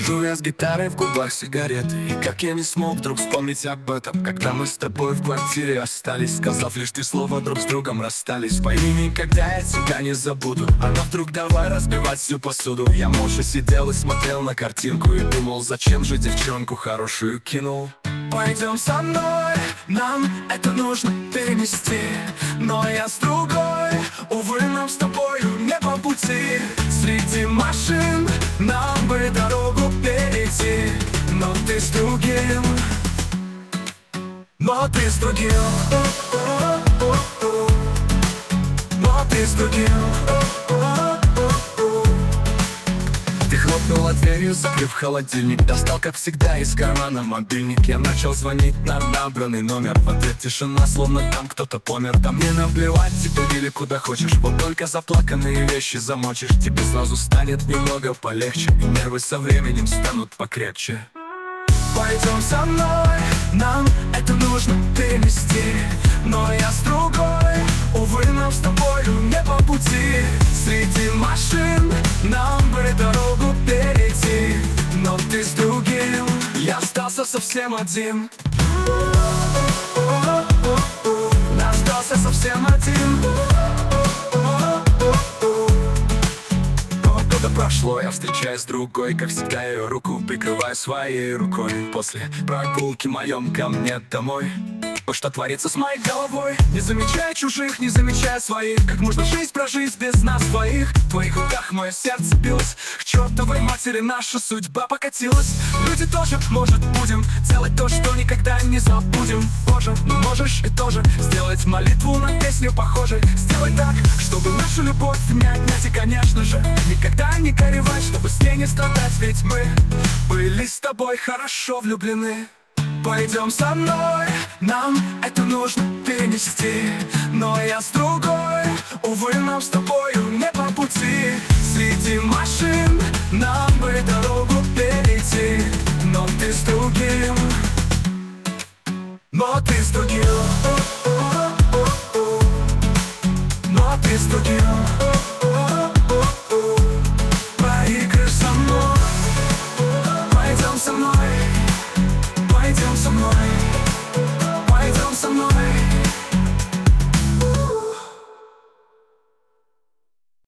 Сижу я с гитарой, в губах сигареты, и как я не смог вдруг вспомнить об этом, когда мы с тобой в квартире остались, сказав лишь ты слова, друг с другом расстались. Пойми, никогда я тебя не забуду. Она вдруг давай разбивать всю посуду. Я молча сидел и смотрел на картинку и думал, зачем же девчонку хорошую кинул. Пойдем со мной, нам это нужно перенести, но я с другой, увы, нам с тобою не по пути. Среди машин нам бы дорогу перейти, но ты с другим, но ты с другим, но ты с другим. Ты хлопнула дверью, закрыв холодильник, достал, как всегда, из кармана мобильник. Я начал звонить на набранный номер. В ответ тишина, словно там кто-то помер. Да мне наплевать, тебе или куда хочешь, вот только заплаканные вещи замочишь. Тебе сразу станет немного полегче, и нервы со временем станут покрепче. Пойдем со мной, нам это нужно перенести, но я с другой, увы, нам с тобою не по пути. Среди машин нам бы дорогу перейти, но ты с другим, я остался совсем один. Остался совсем один. Года прошло, я встречаюсь с другой, как всегда ее руку прикрываю своей рукой. После прогулки моем ко мне домой, что творится с моей головой? Не замечая чужих, не замечая своих, как можно жизнь прожить без нас двоих? В твоих руках мое сердце билось, к чертовой матери наша судьба покатилась. Люди тоже, может, будем делать то, что никогда не забудем. Боже, ну можешь и тоже сделать молитву на песню похожей. Сделай так, чтобы нашу любовь не отнять, и, конечно же, никогда не горевать, чтобы с ней не страдать, ведь мы были с тобой хорошо влюблены. Пойдем со мной, нам это нужно перенести, но я с другой, увы, нам с тобою не по пути. Среди машин нам бы дорогу перейти, но ты с другим, но ты с другим.